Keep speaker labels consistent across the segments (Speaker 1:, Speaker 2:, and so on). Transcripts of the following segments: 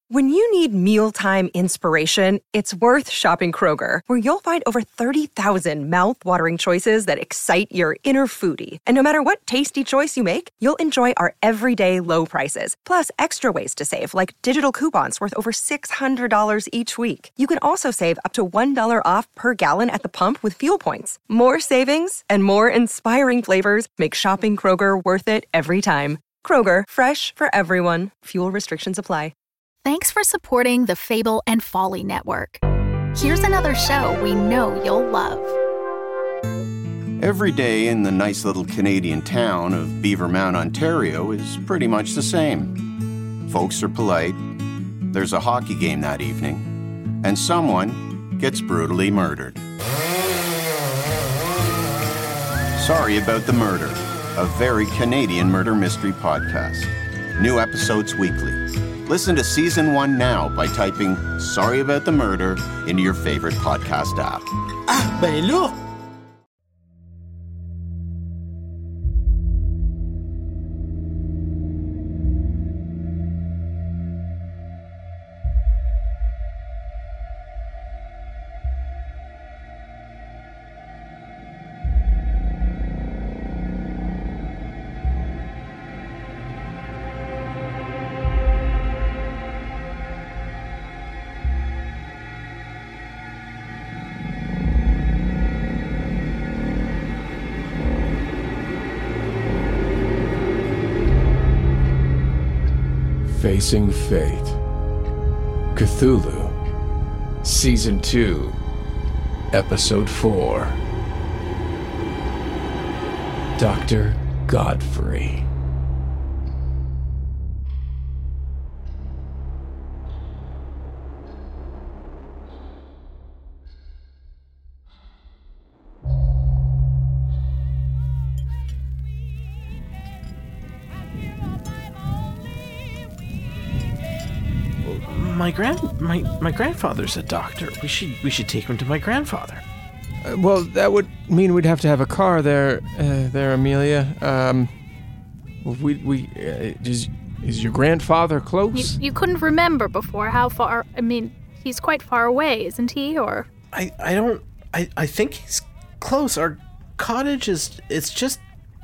Speaker 1: When you need mealtime inspiration, it's worth shopping Kroger, where you'll find over 30,000 mouth-watering choices that excite your inner foodie. And no matter what tasty choice you make, you'll enjoy our everyday low prices, plus extra ways to save, like digital coupons worth over $600 each week. You can also save up to $1 off per gallon at the pump with fuel points. More savings and more inspiring flavors make shopping Kroger worth it every time. Kroger, fresh for everyone. Fuel restrictions apply.
Speaker 2: Thanks for supporting the Fable and Folly Network. Here's another show we know you'll love.
Speaker 3: Every day in the nice little Canadian town of Beavermount, Ontario is pretty much the same. Folks are polite, there's a hockey game that evening, and someone gets brutally murdered. Sorry About the Murder, a very Canadian murder mystery podcast. New episodes weekly. Listen to Season 1 now by typing Sorry About the Murder into your favorite podcast app.
Speaker 4: Ah, ben là!
Speaker 5: Facing Fate, Cthulhu, Season 2, Episode 4, Dr. Godfrey.
Speaker 4: My grandfather's a doctor. We should take him to my grandfather.
Speaker 5: Well, that would mean we'd have to have a car there, Amelia. Is your grandfather close?
Speaker 2: You couldn't remember before how far. I mean, he's quite far away, isn't he? Or
Speaker 4: I think he's close. Our cottage it's just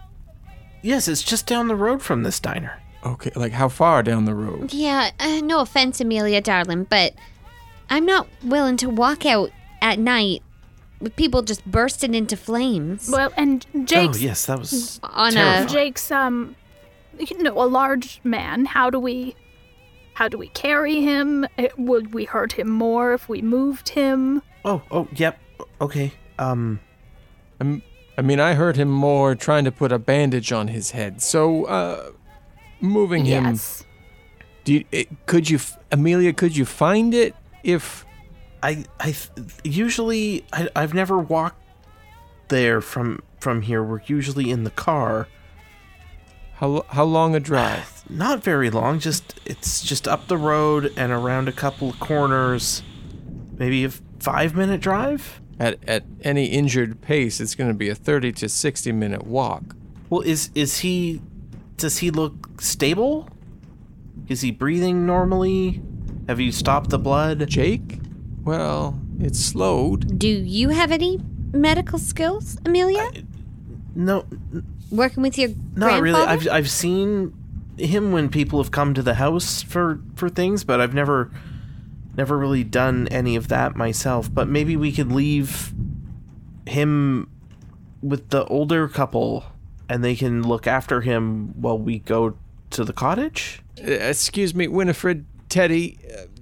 Speaker 4: down the road from this diner.
Speaker 5: Okay, like how far down the road?
Speaker 6: Yeah, no offense, Amelia, darling, but I'm not willing to walk out at night with people just bursting into flames.
Speaker 2: Well, and Jake's...
Speaker 4: Oh, yes, that was
Speaker 6: terrifying.
Speaker 2: Jake's, a large man. How do we carry him? Would we hurt him more if we moved him?
Speaker 4: Oh, yep, okay,
Speaker 5: I mean, I hurt him more trying to put a bandage on his head, so, moving him.
Speaker 2: Yes.
Speaker 5: Could you find it if...
Speaker 4: Usually, I've never walked there from here. We're usually in the car.
Speaker 5: How long a drive?
Speaker 4: Not very long. It's just up the road and around a couple of corners. Maybe a 5-minute drive?
Speaker 5: At any injured pace, it's going to be a 30 to 60-minute walk.
Speaker 4: Well, does he look stable? Is he breathing normally? Have you stopped the blood?
Speaker 5: Jake? Well, it's slowed.
Speaker 6: Do you have any medical skills, Amelia?
Speaker 4: No.
Speaker 6: Working with your
Speaker 4: Not
Speaker 6: grandfather?
Speaker 4: really. I've seen him when people have come to the house for things, but I've never really done any of that myself. But maybe we could leave him with the older couple and they can look after him while we go to the cottage?
Speaker 5: Excuse me, Winifred, Teddy,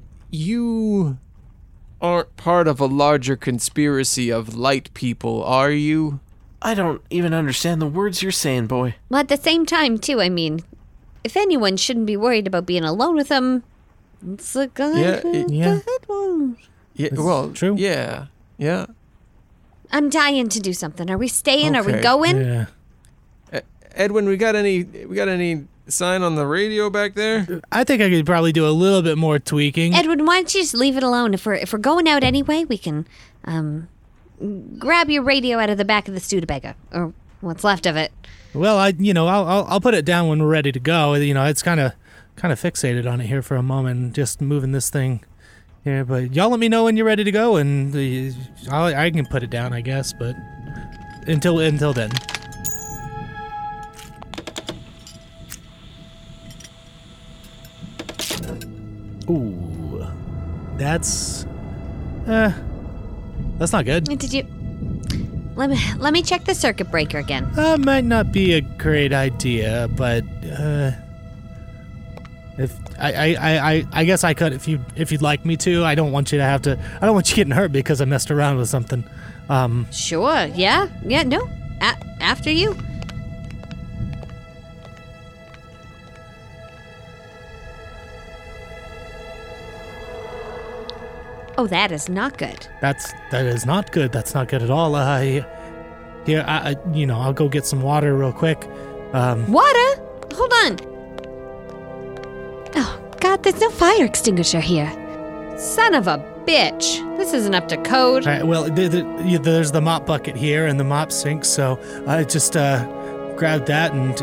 Speaker 5: you aren't part of a larger conspiracy of light people, are you?
Speaker 4: I don't even understand the words you're saying, boy.
Speaker 6: Well, at the same time, too, I mean, if anyone shouldn't be worried about being alone with him, it's the guy one.
Speaker 5: Yeah, well,
Speaker 7: true.
Speaker 5: Yeah.
Speaker 6: I'm dying to do something. Are we staying?
Speaker 5: Okay.
Speaker 6: Are we going?
Speaker 7: Yeah.
Speaker 5: Edwin, we got any sign on the radio back there?
Speaker 7: I think I could probably do a little bit more tweaking.
Speaker 6: Edwin, why don't you just leave it alone? If we're going out anyway, we can grab your radio out of the back of the Studebaker, or what's left of it.
Speaker 7: Well, I'll put it down when we're ready to go. It's kind of kind of fixated on it here for a moment, just moving this thing here. But y'all let me know when you're ready to go, and I can put it down, I guess. But until then. Ooh, that's not good.
Speaker 6: Did you? Let me check the circuit breaker again.
Speaker 7: Might not be a great idea, but if I guess I could if you'd like me to. I don't want you to have to. I don't want you getting hurt because I messed around with something.
Speaker 6: Sure. Yeah. No. After you. Oh, that is not good.
Speaker 7: That is not good. That's not good at all. I'll go get some water real quick.
Speaker 6: Water? Hold on. Oh, God, there's no fire extinguisher here. Son of a bitch. This isn't up to code.
Speaker 7: All right, well, there's the mop bucket here and the mop sink, so I just grabbed that and...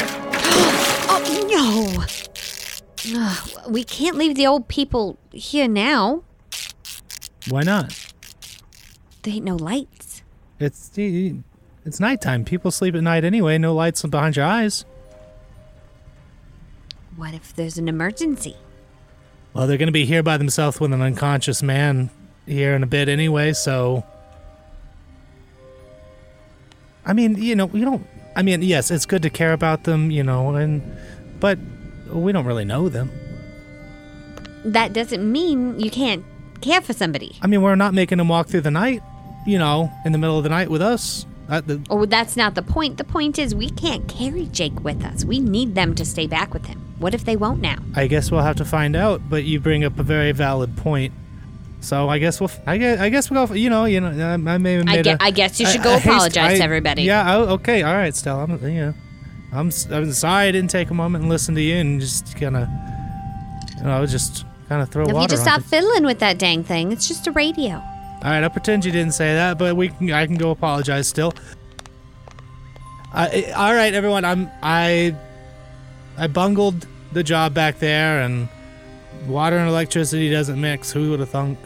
Speaker 6: Oh, no. Ugh, we can't leave the old people here now.
Speaker 7: Why not?
Speaker 6: There ain't no lights.
Speaker 7: It's nighttime. People sleep at night anyway. No lights behind your eyes.
Speaker 6: What if there's an emergency?
Speaker 7: Well, they're going to be here by themselves with an unconscious man here in a bit anyway, so... I mean, you don't... I mean, yes, it's good to care about them, but we don't really know them.
Speaker 6: That doesn't mean you can't care for somebody.
Speaker 7: I mean, we're not making them walk through the night, in the middle of the night with us.
Speaker 6: That's not the point. The point is we can't carry Jake with us. We need them to stay back with him. What if they won't now?
Speaker 7: I guess we'll have to find out, but you bring up a very valid point. So I guess we'll go. I may have made
Speaker 6: I guess you should go apologize to everybody.
Speaker 7: Yeah. Okay. All right, Stella. I'm sorry I didn't take a moment and listen to you and just kind of, throw water on
Speaker 6: If you just stop
Speaker 7: things.
Speaker 6: fiddling with that dang thing, it's just a radio.
Speaker 7: All right, I'll pretend you didn't say that, but I can go apologize still. All right, everyone. I bungled the job back there, and water and electricity doesn't mix. Who would have thunk?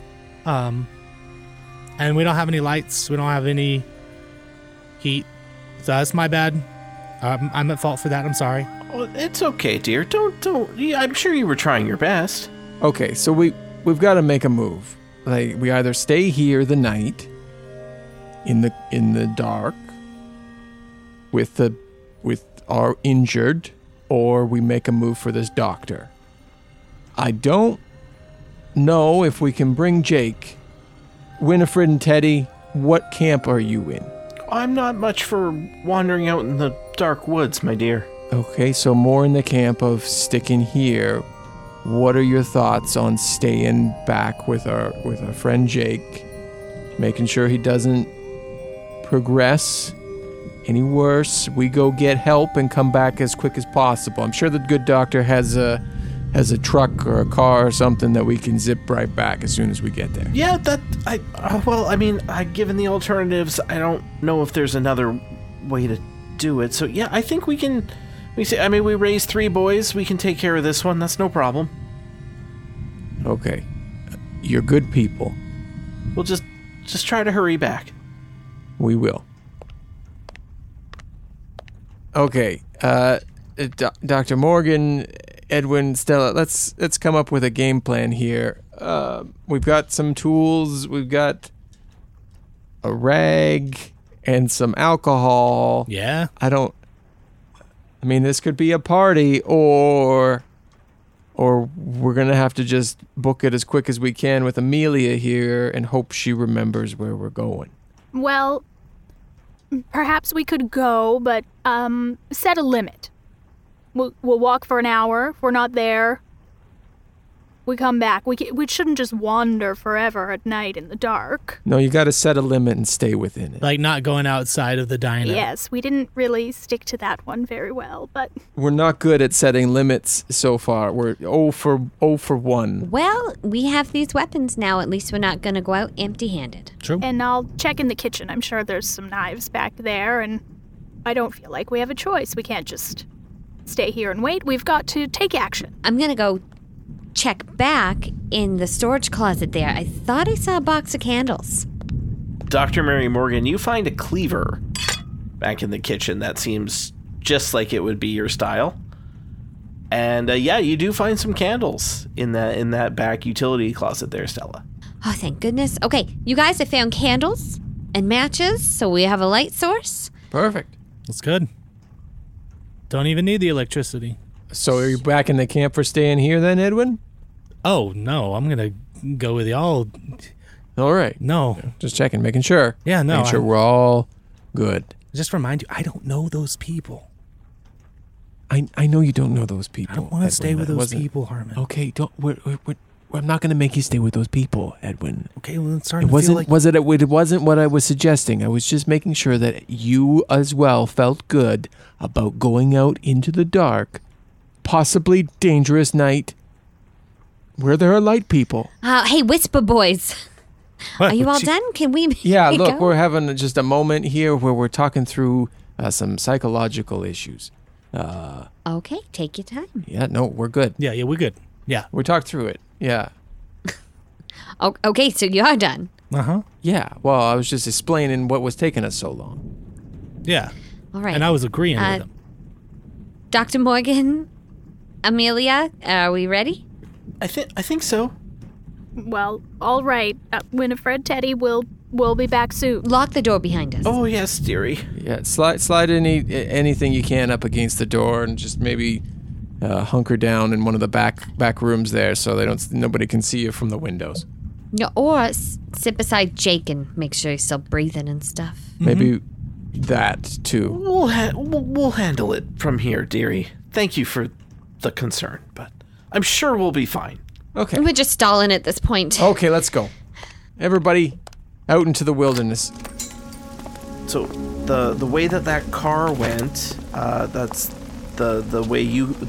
Speaker 7: And we don't have any lights. We don't have any heat. So that's my bad. I'm at fault for that. I'm sorry.
Speaker 4: Oh, it's okay, dear. Don't. I'm sure you were trying your best.
Speaker 5: Okay, so we've got to make a move. Like, we either stay here the night in the dark with our injured, or we make a move for this doctor. I don't know if we can bring Jake. Winifred and Teddy, what camp are you in?
Speaker 4: I'm not much for wandering out in the dark woods, my dear.
Speaker 5: Okay, so more in the camp of sticking here. What are your thoughts on staying back with our friend Jake, making sure he doesn't progress any worse? We go get help and come back as quick as possible. I'm sure the good doctor has a truck or a car or something that we can zip right back as soon as we get there.
Speaker 4: Yeah, given the alternatives, I don't know if there's another way to do it. So yeah, I think we can. We raised 3 boys. We can take care of this one. That's no problem.
Speaker 5: Okay. You're good people.
Speaker 4: We'll just try to hurry back.
Speaker 5: We will. Okay. Dr. Morgan, Edwin, Stella, let's come up with a game plan here. We've got some tools. We've got a rag and some alcohol.
Speaker 7: Yeah.
Speaker 5: This could be a party, or we're going to have to just book it as quick as we can with Amelia here and hope she remembers where we're going.
Speaker 2: Well, perhaps we could go, but set a limit. We'll walk for an hour. If we're not there, we come back. We shouldn't just wander forever at night in the dark.
Speaker 5: No, you got to set a limit and stay within it.
Speaker 7: Like not going outside of the diner.
Speaker 2: Yes, we didn't really stick to that one very well, but...
Speaker 5: We're not good at setting limits so far. We're 0 for 1.
Speaker 6: Well, we have these weapons now. At least we're not going to go out empty-handed.
Speaker 7: True.
Speaker 2: And I'll check in the kitchen. I'm sure there's some knives back there, and I don't feel like we have a choice. We can't just stay here and wait. We've got to take action.
Speaker 6: I'm gonna go check back in the storage closet there. I thought I saw a box of candles.
Speaker 4: Dr. Mary Morgan, you find a cleaver back in the kitchen that seems just like it would be your style. And yeah, you do find some candles in that back utility closet there, Stella.
Speaker 6: Oh, thank goodness. Okay, you guys, I found candles and matches, so we have a light source.
Speaker 5: Perfect.
Speaker 7: That's good. Don't even need the electricity.
Speaker 5: So are you back in the camp for staying here then, Edwin?
Speaker 7: Oh, no, I'm going to go with y'all.
Speaker 5: All right.
Speaker 7: No.
Speaker 5: Just checking, making sure.
Speaker 7: Yeah, no.
Speaker 5: Making sure we're all good.
Speaker 7: Just remind you, I don't know those people.
Speaker 5: I know you don't know those people.
Speaker 7: I don't want to stay with those people, Harmon.
Speaker 5: Okay, don't. I'm not going to make you stay with those people, Edwin.
Speaker 7: Okay, well, it's starting to feel like...
Speaker 5: It wasn't what I was suggesting. I was just making sure that you as well felt good about going out into the dark, possibly dangerous night, where there are light people.
Speaker 6: Hey, Whisper Boys.
Speaker 7: What?
Speaker 6: Are you all done? Can we
Speaker 5: Yeah, look,
Speaker 6: go?
Speaker 5: we're having just a moment here where we're talking through some psychological issues.
Speaker 6: Okay, take your time.
Speaker 5: Yeah, no, we're good.
Speaker 7: Yeah, we're good. Yeah.
Speaker 5: We talked through it. Yeah.
Speaker 6: Oh, okay, so you are done.
Speaker 7: Uh-huh.
Speaker 5: Yeah, well, I was just explaining what was taking us so long.
Speaker 7: Yeah.
Speaker 6: All right.
Speaker 7: And I was agreeing with him.
Speaker 6: Dr. Morgan, Amelia, are we ready?
Speaker 4: I think so.
Speaker 2: Well, all right. Winifred, Teddy, we'll be back soon.
Speaker 6: Lock the door behind us.
Speaker 4: Oh, yes, dearie.
Speaker 5: Yeah, slide anything you can up against the door and just maybe hunker down in one of the back rooms there so nobody can see you from the windows.
Speaker 6: Yeah, or sit beside Jake and make sure he's still breathing and stuff.
Speaker 5: Maybe that too.
Speaker 4: We'll handle it from here, dearie. Thank you for the concern, but I'm sure we'll be fine.
Speaker 5: Okay.
Speaker 6: We're just stalling at this point.
Speaker 5: Okay, let's go. Everybody out into the wilderness.
Speaker 4: So the way that car went, that's the way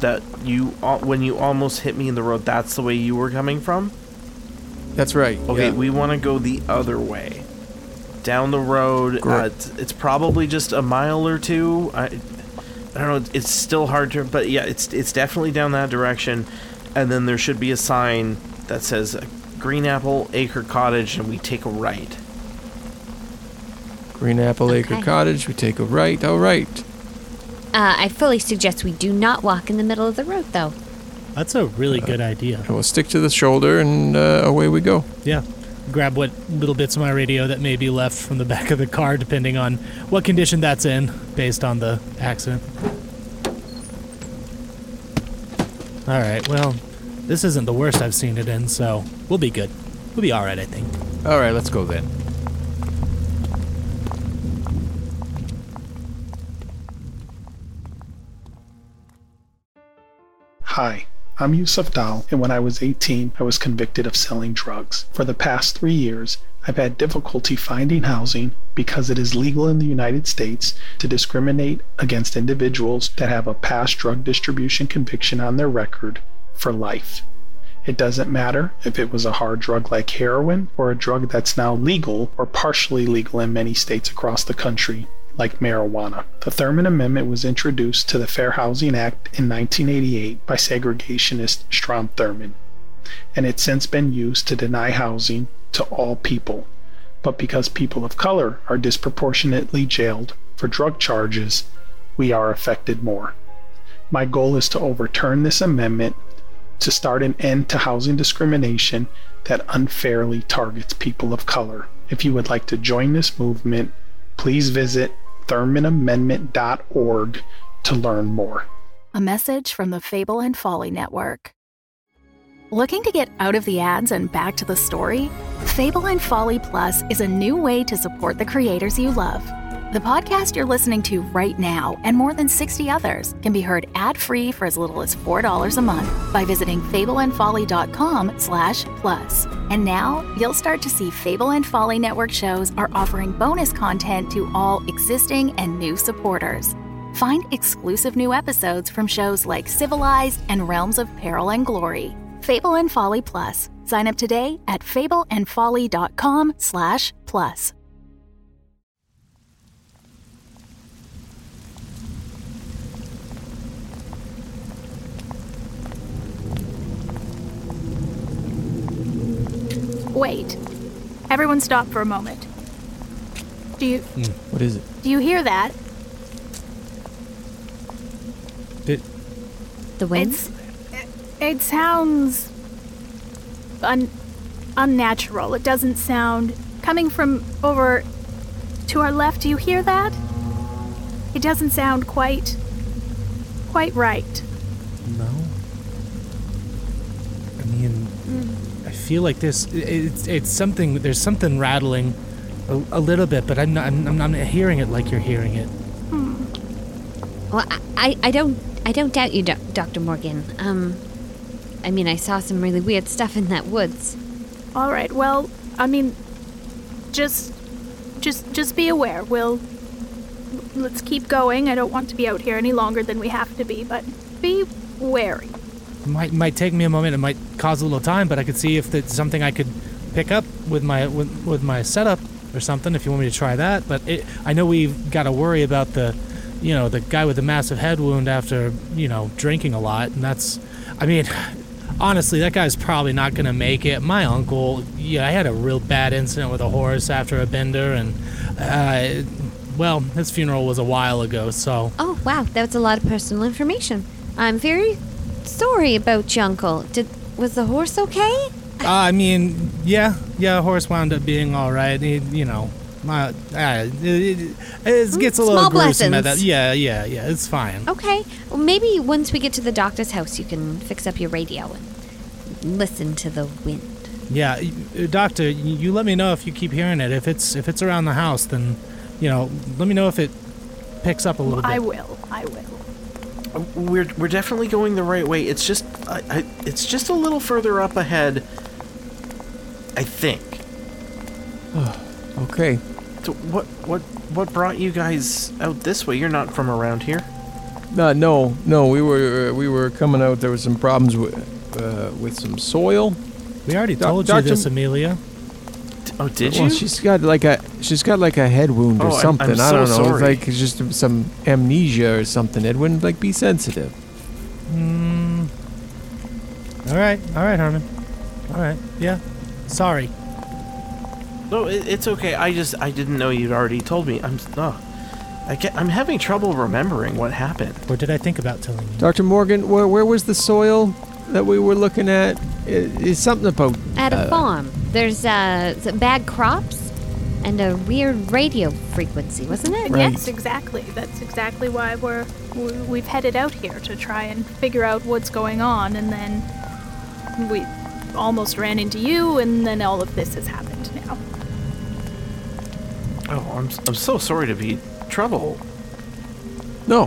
Speaker 4: when you almost hit me in the road, that's the way you were coming from?
Speaker 5: That's right.
Speaker 4: Okay,
Speaker 5: yeah.
Speaker 4: we want to go the other way. Down the road, it's probably just a mile or two. I don't know, it's still hard to, but yeah, it's definitely down that direction. And then there should be a sign that says Green Apple Acre Cottage, and we take a right.
Speaker 5: Green Apple Acre Cottage, we take a right. All right.
Speaker 6: I fully suggest we do not walk in the middle of the road, though.
Speaker 7: That's a really good idea.
Speaker 5: And we'll stick to the shoulder, and away we go.
Speaker 7: Yeah. Grab what little bits of my radio that may be left from the back of the car, depending on what condition that's in, based on the accident. All right, well, this isn't the worst I've seen it in, so we'll be good. We'll be all right, I think.
Speaker 5: All right, let's go then.
Speaker 8: Hi, I'm Yusuf Dal, and when I was 18, I was convicted of selling drugs. For the past 3 years, I've had difficulty finding housing because it is legal in the United States to discriminate against individuals that have a past drug distribution conviction on their record for life. It doesn't matter if it was a hard drug like heroin or a drug that's now legal or partially legal in many states across the country, like marijuana. The Thurman Amendment was introduced to the Fair Housing Act in 1988 by segregationist Strom Thurmond, and it's since been used to deny housing to all people. But because people of color are disproportionately jailed for drug charges, we are affected more. My goal is to overturn this amendment to start an end to housing discrimination that unfairly targets people of color. If you would like to join this movement, please visit ThurmanAmendment.org to learn more.
Speaker 2: A message from the Fable and Folly Network. Looking to get out of the ads and back to the story? Fable and Folly Plus is a new way to support the creators you love. The podcast you're listening to right now and more than 60 others can be heard ad-free for as little as $4 a month by visiting fableandfolly.com/plus. And now you'll start to see Fable and Folly Network shows are offering bonus content to all existing and new supporters. Find exclusive new episodes from shows like Civilized and Realms of Peril and Glory. Fable and Folly Plus. Sign up today at fableandfolly.com/plus. Wait. Everyone stop for a moment.
Speaker 5: What is it?
Speaker 2: Do you hear that?
Speaker 7: The
Speaker 6: wind?
Speaker 2: It sounds unnatural. It doesn't sound coming from over to our left. Do you hear that? It doesn't sound quite right.
Speaker 7: No. I mean, I feel like it's something. There's something rattling a little bit, but I'm not hearing it like you're hearing it.
Speaker 6: Well, I don't doubt you, Dr. Morgan. I mean, I saw some really weird stuff in that woods.
Speaker 2: All right. Well, I mean, just be aware. Let's keep going. I don't want to be out here any longer than we have to be, but be wary.
Speaker 7: Might take me a moment. It might cause a little time, but I could see if it's something I could pick up with my setup or something. If you want me to try that, but I know we've got to worry about the guy with the massive head wound after drinking a lot, and that's, I mean, honestly, that guy's probably not gonna make it. My uncle, I had a real bad incident with a horse after a bender, and well, his funeral was a while ago, so.
Speaker 6: Oh wow, that's a lot of personal information. I'm very sorry about your uncle. Was the horse okay?
Speaker 7: I mean, yeah, horse wound up being all right. It gets a little
Speaker 6: Small
Speaker 7: gruesome at
Speaker 6: blessings.
Speaker 7: that. Yeah, it's fine.
Speaker 6: Okay. Well, maybe once we get to the doctor's house, you can fix up your radio and listen to the wind.
Speaker 7: Yeah, doctor, you let me know if you keep hearing it. If it's around the house, then let me know if it picks up a little bit.
Speaker 2: I will.
Speaker 4: We're definitely going the right way. It's just it's just a little further up ahead, I think.
Speaker 5: Okay.
Speaker 4: So what brought you guys out this way? You're not from around here.
Speaker 5: No. We were coming out. There was some problems with some soil.
Speaker 7: We already told you this, Amelia.
Speaker 4: Oh, did you?
Speaker 5: Well, she's got like a head wound or something.
Speaker 4: I'm
Speaker 5: I don't know.
Speaker 4: so sorry.
Speaker 5: It's like just some amnesia or something. It wouldn't like be sensitive.
Speaker 7: All right, Herman. All right, yeah. Sorry.
Speaker 4: No, it's okay. I didn't know you'd already told me. I'm having trouble remembering what happened.
Speaker 7: Or did I think about telling you?
Speaker 5: Dr. Morgan, where was the soil that we were looking at? It's something about
Speaker 6: At a farm. There's bad crops and a weird radio frequency, wasn't it?
Speaker 5: Right.
Speaker 2: Yes, exactly. That's exactly why we've headed out here to try and figure out what's going on, and then we almost ran into you, and then all of this has happened now.
Speaker 4: Oh, I'm so sorry to be trouble.
Speaker 5: No.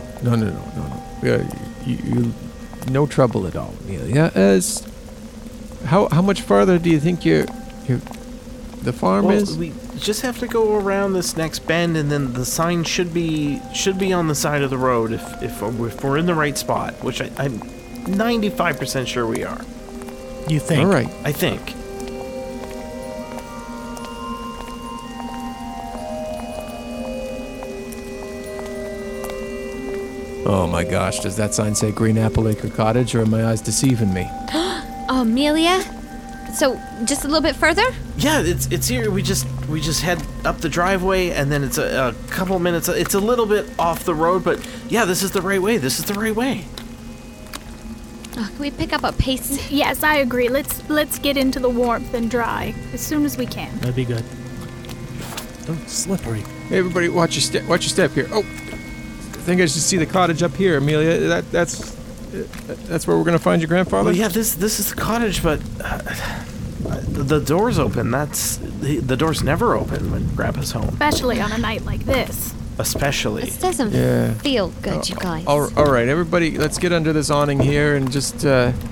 Speaker 5: You no trouble at all, Amelia. How much farther do you think the farm is?
Speaker 4: We just have to go around this next bend, and then the sign should be on the side of the road if we're in the right spot, which I'm 95% sure we are.
Speaker 7: You think?
Speaker 5: All right.
Speaker 4: I think.
Speaker 5: Oh my gosh, does that sign say Green Apple Acre Cottage, or are my eyes deceiving me?
Speaker 6: Amelia? So, just a little bit further?
Speaker 4: Yeah, it's here. We just head up the driveway, and then it's a couple minutes. It's a little bit off the road, but yeah, this is the right way.
Speaker 6: Oh, can we pick up a pace?
Speaker 2: Yes, I agree. Let's get into the warmth and dry as soon as we can.
Speaker 7: That'd be good. Oh, slippery.
Speaker 5: Hey, everybody, watch your step here. Oh, I think I should see the cottage up here, Amelia. That's where we're gonna find your grandfather.
Speaker 4: Well, yeah, this is the cottage, but the door's open. The door's never open when Grandpa's home.
Speaker 2: Especially on a night like this.
Speaker 4: Especially.
Speaker 6: This doesn't feel good, you guys.
Speaker 5: All right, everybody, let's get under this awning here and just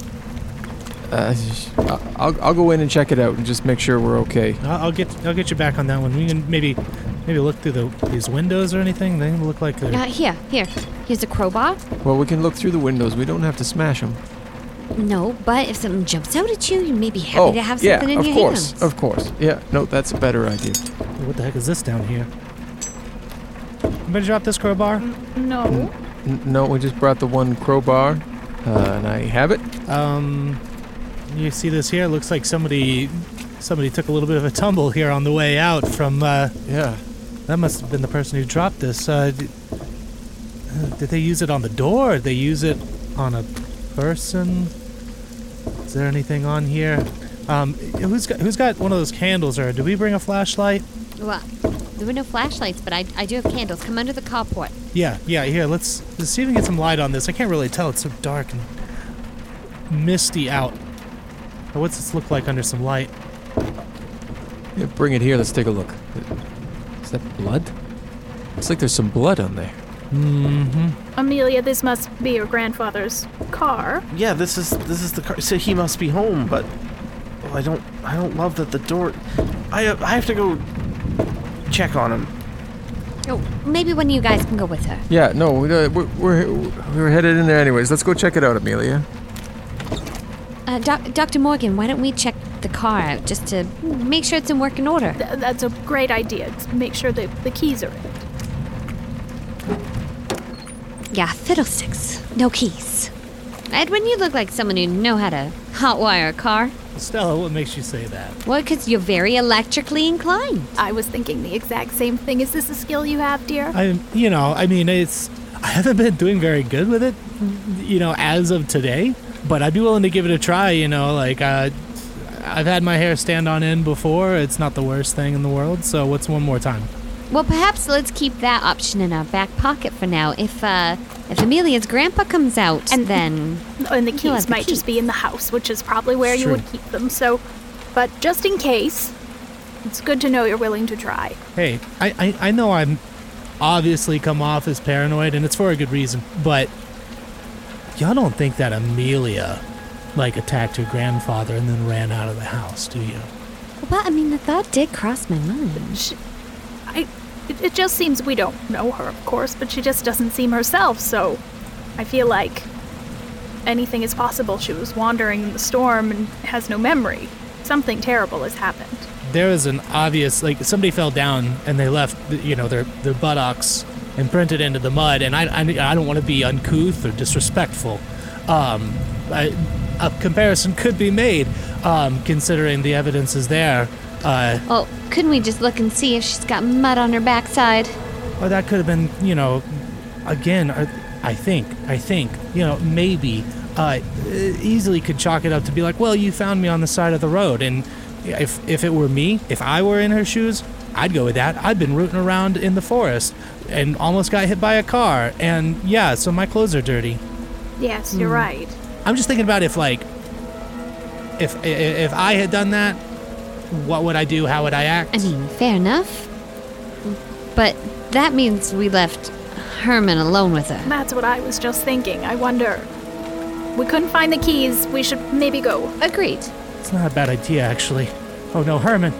Speaker 5: I'll go in and check it out and just make sure we're okay.
Speaker 7: I'll get you back on that one. We can maybe look through these windows or anything. They look like they're...
Speaker 6: Here's a crowbar.
Speaker 5: Well, we can look through the windows. We don't have to smash them.
Speaker 6: No, but if something jumps out at you, you may be happy to have something in your hands.
Speaker 5: Of course. Yeah, no, that's a better idea.
Speaker 7: What the heck is this down here? Anybody drop this crowbar?
Speaker 2: No.
Speaker 5: No, we just brought the one crowbar, and I have it.
Speaker 7: You see this here? Looks like somebody somebody took a little bit of a tumble here on the way out from,
Speaker 5: Yeah.
Speaker 7: that must have been the person who dropped this. Did they use it on the door? Did they use it on a person? Is there anything on here? Who's got one of those candles, or did we bring a flashlight?
Speaker 6: Well, there were no flashlights, but I do have candles. Come under the carport.
Speaker 7: Yeah, here, let's see if we can get some light on this. I can't really tell, it's so dark and misty out. What's this look like under some light?
Speaker 5: Yeah, bring it here. Let's take a look. Is that blood? Looks like there's some blood on there.
Speaker 2: Amelia, this must be your grandfather's car.
Speaker 4: Yeah, this is the car. So he must be home, but I don't love that the door. I have to go check on him.
Speaker 6: Oh, maybe one of you guys can go with her.
Speaker 5: Yeah, no, we're headed in there anyways. Let's go check it out, Amelia.
Speaker 6: Dr. Morgan, why don't we check the car out just to make sure it's in working order?
Speaker 2: That's a great idea. To make sure that the keys are in it.
Speaker 6: Yeah, fiddlesticks. No keys. Edwin, you look like someone who know how to hotwire a car.
Speaker 7: Stella, what makes you say that?
Speaker 6: Well, because you're very electrically inclined.
Speaker 2: I was thinking the exact same thing. Is this a skill you have, dear?
Speaker 7: I haven't been doing very good with it, as of today, but I'd be willing to give it a try, I've had my hair stand on end before. It's not the worst thing in the world, so what's one more time?
Speaker 6: Well, perhaps let's keep that option in our back pocket for now. If Amelia's grandpa comes out, then...
Speaker 2: And the
Speaker 6: he'll have
Speaker 2: keys
Speaker 6: the
Speaker 2: might just be in the house, which is probably where you
Speaker 7: True.
Speaker 2: would keep them, so... But just in case, it's good to know you're willing to try.
Speaker 7: Hey, I know I'm obviously come off as paranoid, and it's for a good reason, but y'all don't think that Amelia, attacked her grandfather and then ran out of the house, do you?
Speaker 6: Well, the thought did cross my mind.
Speaker 2: It just seems we don't know her, of course, but she just doesn't seem herself, so I feel like anything is possible. She was wandering in the storm and has no memory. Something terrible has happened.
Speaker 7: There was an obvious, somebody fell down and they left, their buttocks imprinted into the mud, and I don't want to be uncouth or disrespectful. A comparison could be made, considering the evidence is there.
Speaker 6: Well, couldn't we just look and see if she's got mud on her backside?
Speaker 7: Or that could have been, again, I think, maybe, easily could chalk it up to be like, well, you found me on the side of the road, and if it were me, if I were in her shoes, I'd go with that. I'd been rooting around in the forest and almost got hit by a car, and yeah, so my clothes are dirty.
Speaker 2: Yes, you're right.
Speaker 7: I'm just thinking about if I had done that, what would I do? How would I act?
Speaker 6: Fair enough. But that means we left Herman alone with her.
Speaker 2: That's what I was just thinking. I wonder... We couldn't find the keys. We should maybe go.
Speaker 6: Agreed.
Speaker 7: It's not a bad idea, actually. Oh no, Herman.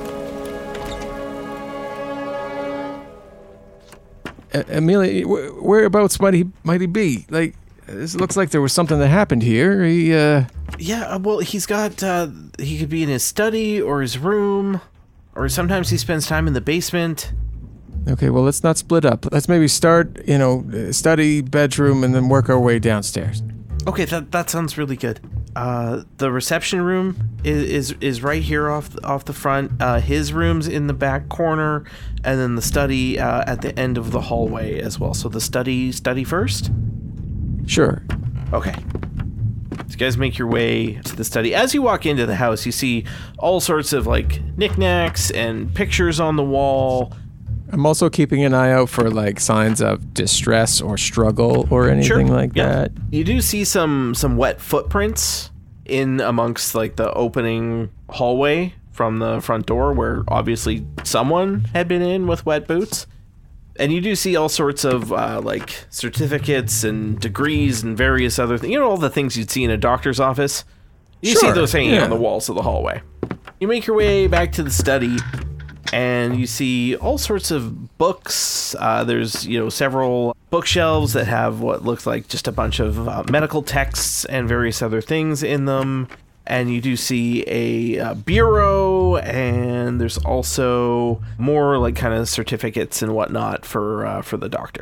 Speaker 5: Amelia, whereabouts might he be? This looks like there was something that happened here.
Speaker 4: Yeah, well, he's got, he could be in his study or his room, or sometimes he spends time in the basement.
Speaker 5: Okay, well, let's not split up. Let's maybe start, study, bedroom, and then work our way downstairs.
Speaker 4: Okay, that sounds really good. The reception room is right here off the front. His room's in the back corner, and then the study at the end of the hallway as well. So the study first?
Speaker 5: Sure.
Speaker 4: Okay. So you guys make your way to the study. As you walk into the house, you see all sorts of knickknacks and pictures on the wall.
Speaker 5: I'm also keeping an eye out for signs of distress or struggle or anything that.
Speaker 4: You do see some wet footprints in amongst the opening hallway from the front door, where obviously someone had been in with wet boots. And you do see all sorts of certificates and degrees and various other things. All the things you'd see in a doctor's office. You see those hanging on the walls of the hallway. You make your way back to the study, and you see all sorts of books. There's, several bookshelves that have what looks like just a bunch of medical texts and various other things in them. And you do see a bureau, and there's also more kind of certificates and whatnot for the doctor.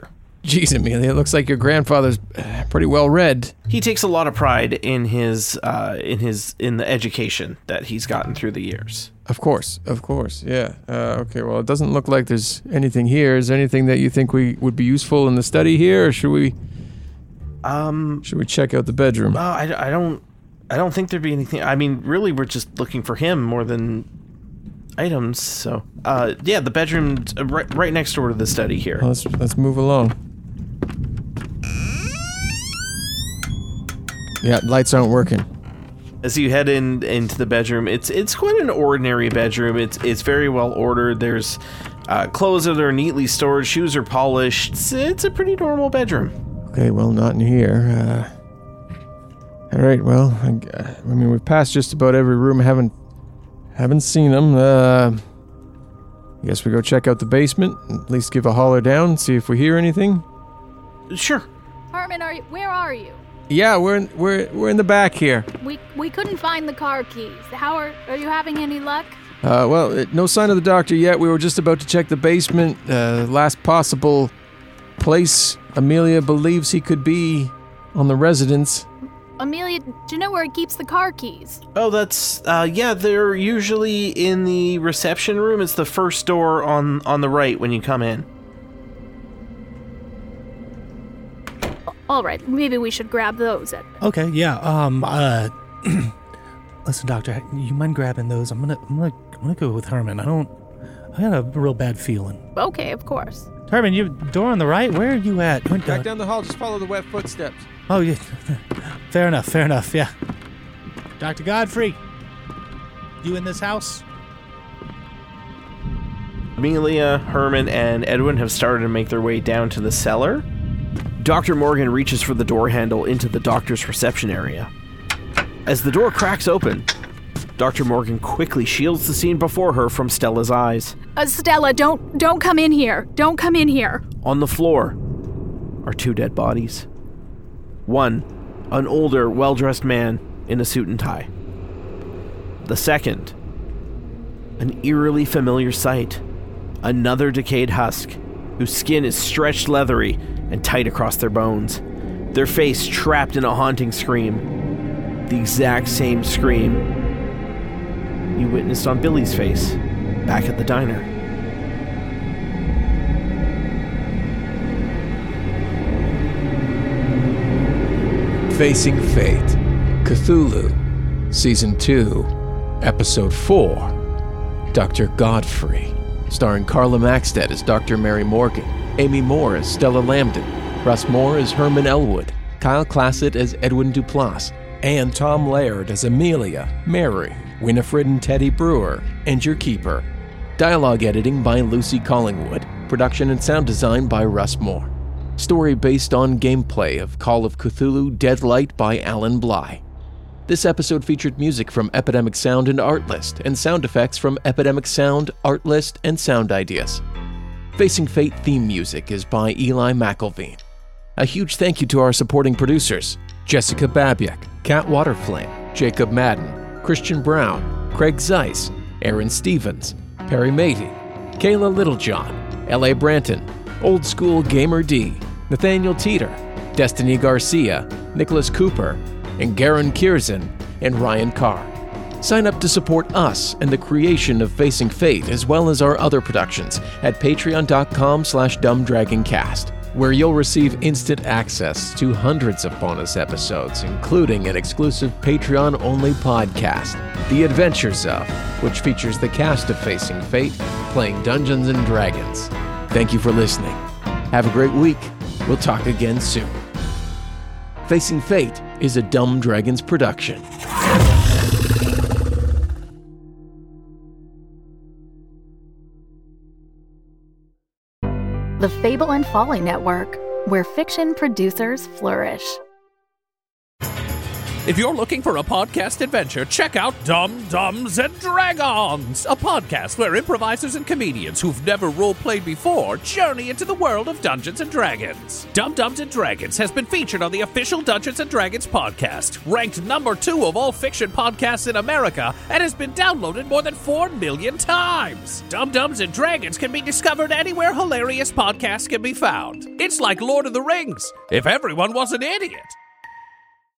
Speaker 5: Geez, Amelia, it looks like your grandfather's pretty well read.
Speaker 4: He takes a lot of pride in in the education that he's gotten through the years.
Speaker 5: Of course, yeah. Okay, well, it doesn't look like there's anything here. Is there anything that you think would be useful in the study here, or should we check out the bedroom?
Speaker 4: I don't think there'd be anything. I mean, really, we're just looking for him more than items. So, yeah, the bedroom's right next door to the study here.
Speaker 5: Well, let's move along. Yeah, lights aren't working.
Speaker 4: As you head into the bedroom, it's quite an ordinary bedroom. It's very well ordered. There's clothes that are neatly stored. Shoes are polished. It's a pretty normal bedroom.
Speaker 5: Okay, well, not in here. All right, well, I mean, we've passed just about every room. Haven't seen them. I guess we go check out the basement. At least give a holler down, see if we hear anything.
Speaker 4: Sure.
Speaker 2: Herman, where are you?
Speaker 5: Yeah, we're in the back here.
Speaker 2: We couldn't find the car keys. How are you having any luck?
Speaker 5: Well, no sign of the doctor yet. We were just about to check the basement. Last possible place Amelia believes he could be on the residence.
Speaker 2: Amelia, do you know where he keeps the car keys?
Speaker 4: Oh, that's, yeah, they're usually in the reception room. It's the first door on the right when you come in.
Speaker 2: All right, maybe we should grab those.
Speaker 7: Okay, yeah. Listen, Doctor, you mind grabbing those? I'm gonna go with Herman. I got a real bad feeling.
Speaker 2: Okay, of course.
Speaker 7: Herman, you door on the right. Where are you at?
Speaker 5: Back down the hall. Just follow the wet footsteps.
Speaker 7: Oh, yeah. Fair enough. Yeah. Dr. Godfrey, you in this house?
Speaker 4: Amelia, Herman, and Edwin have started to make their way down to the cellar. Dr. Morgan reaches for the door handle into the doctor's reception area. As the door cracks open, Dr. Morgan quickly shields the scene before her from Stella's eyes.
Speaker 2: Stella, don't come in here. Don't come in here.
Speaker 4: On the floor are two dead bodies. One, an older, well-dressed man in a suit and tie. The second, an eerily familiar sight. Another decayed husk, whose skin is stretched leathery and tight across their bones. Their face trapped in a haunting scream. The exact same scream you witnessed on Billy's face back at the diner.
Speaker 5: Facing Fate, Cthulhu, Season 2, Episode 4, Dr. Godfrey, starring Carla Maxted as Dr. Mary Morgan, Amy Moore as Stella Lambden, Russ Moore as Herman Elwood, Kyle Classett as Edwin Duplass, and Tom Laird as Amelia, Mary, Winifred and Teddy Brewer, and your keeper. Dialogue editing by Lucy Collingwood. Production and sound design by Russ Moore. Story based on gameplay of Call of Cthulhu Deadlight by Alan Bly. This episode featured music from Epidemic Sound and Artlist, and sound effects from Epidemic Sound, Artlist, and Sound Ideas. Facing Fate theme music is by Eli McElveen. A huge thank you to our supporting producers, Jessica Babiak, Kat Waterflame, Jacob Madden, Christian Brown, Craig Zeiss, Aaron Stevens, Perry Matey, Kayla Littlejohn, L.A. Branton, Old School Gamer D, Nathaniel Teeter, Destiny Garcia, Nicholas Cooper, and Garen Kierzan, and Ryan Carr. Sign up to support us and the creation of Facing Fate, as well as our other productions, at patreon.com/dumbdragoncast, where you'll receive instant access to hundreds of bonus episodes, including an exclusive Patreon-only podcast, The Adventures Of, which features the cast of Facing Fate playing Dungeons & Dragons. Thank you for listening. Have a great week. We'll talk again soon. Facing Fate is a Dumb Dragons production.
Speaker 9: The Fable and Folly Network, where fiction producers flourish. If you're looking for a podcast adventure, check out Dum Dums and Dragons, a podcast where improvisers and comedians who've never role-played before journey into the world of Dungeons & Dragons. Dum Dums and Dragons has been featured on the official Dungeons & Dragons podcast, ranked number 2 of all fiction podcasts in America, and has been downloaded more than 4 million times. Dum Dums and Dragons can be discovered anywhere hilarious podcasts can be found. It's like Lord of the Rings, if everyone was an idiot.